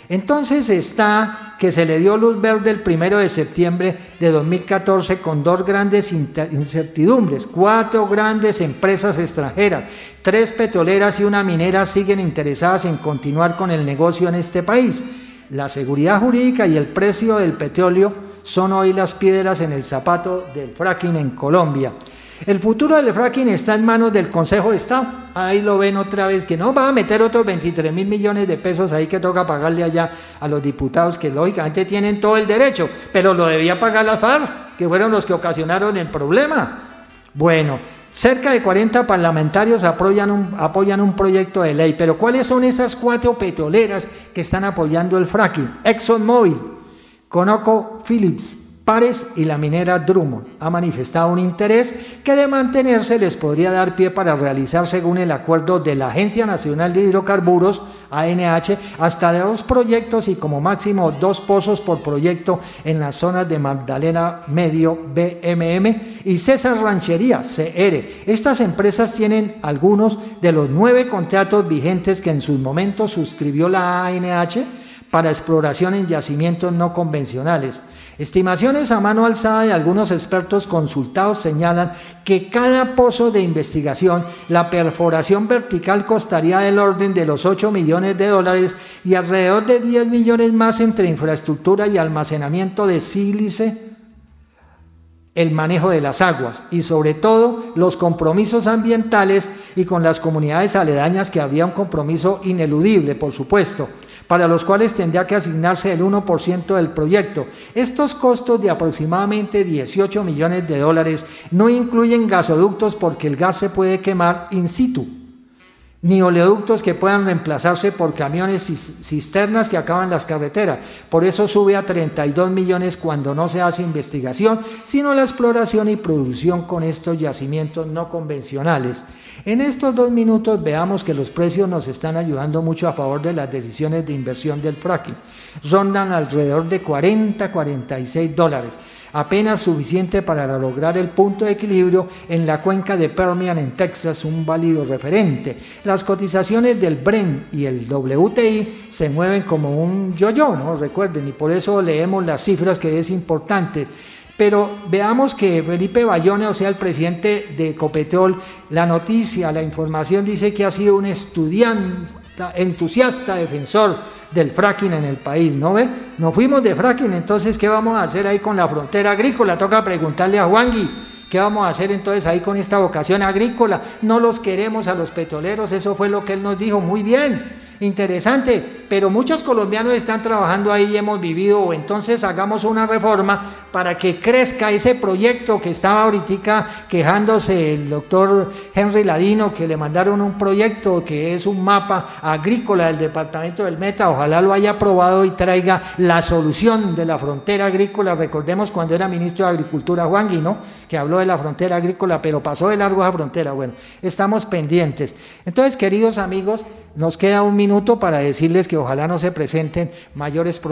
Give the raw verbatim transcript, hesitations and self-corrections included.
Entonces está que se le dio luz verde el primero de septiembre de dos mil catorce con dos grandes incertidumbres. Cuatro grandes empresas extranjeras, tres petroleras y una minera siguen interesadas en continuar con el negocio en este país. La seguridad jurídica y el precio del petróleo son hoy las piedras en el zapato del fracking en Colombia. El futuro del fracking está en manos del Consejo de Estado. Ahí lo ven otra vez, que no va a meter otros veintitrés mil millones de pesos ahí que toca pagarle allá a los diputados, que lógicamente tienen todo el derecho, pero lo debía pagar las FARC, que fueron los que ocasionaron el problema. Bueno, cerca de cuarenta parlamentarios apoyan un, apoyan un proyecto de ley, pero ¿cuáles son esas cuatro petroleras que están apoyando el fracking? ExxonMobil, ConocoPhillips, Pares y la minera Drummond ha manifestado un interés que de mantenerse les podría dar pie para realizar, según el acuerdo de la Agencia Nacional de Hidrocarburos, A N H, hasta de dos proyectos y como máximo dos pozos por proyecto en las zonas de Magdalena Medio, B M M, y César Ranchería, C R. Estas empresas tienen algunos de los nueve contratos vigentes que en sus momentos suscribió la A N H para exploración en yacimientos no convencionales. Estimaciones a mano alzada de algunos expertos consultados señalan que cada pozo de investigación, la perforación vertical costaría del orden de los ocho millones de dólares y alrededor de diez millones más entre infraestructura y almacenamiento de sílice, el manejo de las aguas y sobre todo los compromisos ambientales y con las comunidades aledañas, que habría un compromiso ineludible, por supuesto, para los cuales tendría que asignarse el uno por ciento del proyecto. Estos costos de aproximadamente dieciocho millones de dólares no incluyen gasoductos porque el gas se puede quemar in situ, ni oleoductos que puedan reemplazarse por camiones cisternas que acaban las carreteras. Por eso sube a treinta y dos millones cuando no se hace investigación, sino la exploración y producción con estos yacimientos no convencionales. En estos dos minutos veamos que los precios nos están ayudando mucho a favor de las decisiones de inversión del fracking. Rondan alrededor de cuarenta a cuarenta y seis dólares, apenas suficiente para lograr el punto de equilibrio en la cuenca de Permian en Texas, un válido referente. Las cotizaciones del Brent y el W T I se mueven como un yo-yo, ¿no? Recuerden, y por eso leemos las cifras, que es importante. Pero veamos que Felipe Bayone, o sea, el presidente de Ecopetrol, la noticia, la información dice que ha sido un estudiante, entusiasta defensor del fracking en el país, ¿no ve? Nos fuimos de fracking, entonces, ¿qué vamos a hacer ahí con la frontera agrícola? Toca preguntarle a Juangui, ¿qué vamos a hacer entonces ahí con esta vocación agrícola? No los queremos a los petroleros, eso fue lo que él nos dijo, muy bien. Interesante, pero muchos colombianos están trabajando ahí y hemos vivido, entonces hagamos una reforma para que crezca ese proyecto que estaba ahorita quejándose el doctor Henry Ladino, que le mandaron un proyecto que es un mapa agrícola del departamento del Meta. Ojalá lo haya aprobado y traiga la solución de la frontera agrícola. Recordemos cuando era ministro de Agricultura Juangui, ¿no?, que habló de la frontera agrícola, pero pasó de largo esa frontera. Bueno, estamos pendientes. Entonces, queridos amigos, nos queda un minuto para decirles que ojalá no se presenten mayores problemas.